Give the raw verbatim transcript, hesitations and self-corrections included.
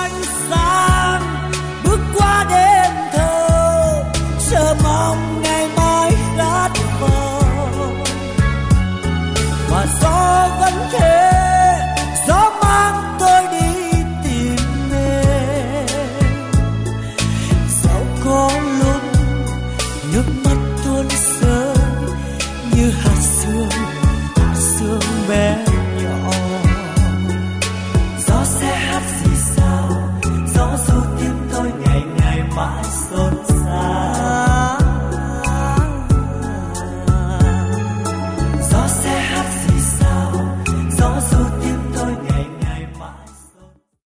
ánh sáng bước qua đêm thơ, chờ mong ngày mai khát vọng, và gió vẫn thế